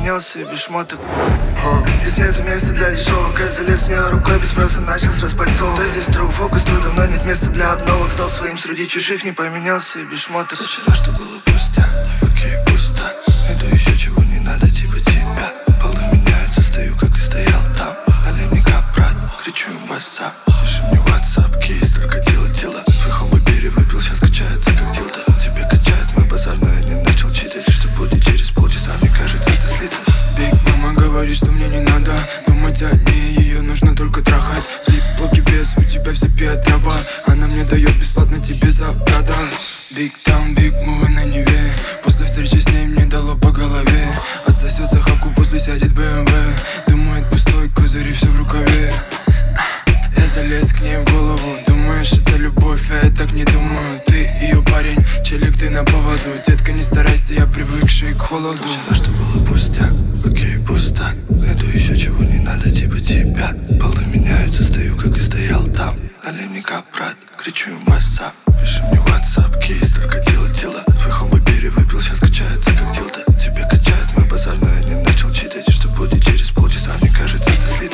поменялся и без шмоток. Здесь нету места для дешевок. Я залез в нее рукой, без спроса начал с распальцовок. Да здесь true фокус, трудом, но нет места для обновок. Стал своим среди чужих, не поменялся и без шмоток. Вчера что было пустяк, окей, пусть так. Найду еще чего не надо, типа тебя. Полы меняются, стою как и стоял там. Налей мне кап, брат, кричу им ватсап. Пиши мне ватсап, кейс, только дело. Твой хомбо перевыпил, сейчас качается как дилда. Тебе качает мой базар, но я не начал читать. Что будет через полчаса, мне кажется, ты слита. Биг мама говорит, что мне не надо думать о ней, ее нужно только трахать. В зип-блоке вес, у тебя в зипе трава. Она мне дает бесплатно, тебе за продаж. Биг таун, биг мувы на Неве. После встречи с ней мне дало по голове. Отсосет захапку, после сядет БМВ. Думает пустой козырь и все в рукаве. Я залез к ней в голову. Думаешь, это любовь, а я так не думаю. Ты ее парень, челик, ты на поводу. Детка, не старайся, я привыкший к холоду. Вчера что было пустяк, окей, пусть так. Найду еще чего не надо, типа тебя. Полы меняются, стою как и стоял там. Налей мне кап, брат, кричу им ватсап. Пиши мне ватсап, кейс, только дело. Твой хомбо перевыпил, сейчас качается как дилда. Тебе качает мой базар, но я не начал читать. Что будет через полчаса, мне кажется, ты слита.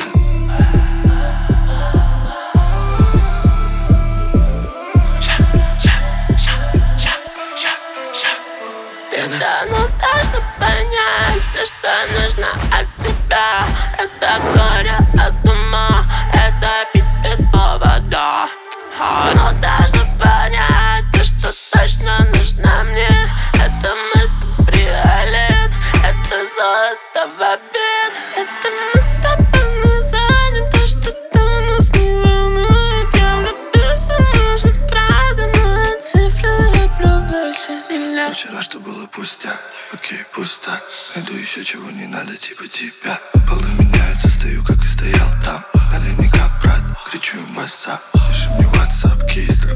Ну так, чтобы понять все, что нужно от тебя. Это горе от ума, это пить без повода. Ну так, чтобы понять то, что точно нужно мне. Это морской бриолет, это золото в обед. Это мы с тобой не заним, то, что там нас не волнует. Я влюбился, может правда, но я цифры люблю больше сильно. Вчера что было пустяк, окей, пусть так. Найду еще чего не надо, типа тебя. Полы меняются, стою как и стоял там. Налей мне кап, брат, кричу им ватсап. Пиши мне ватсап, кейс,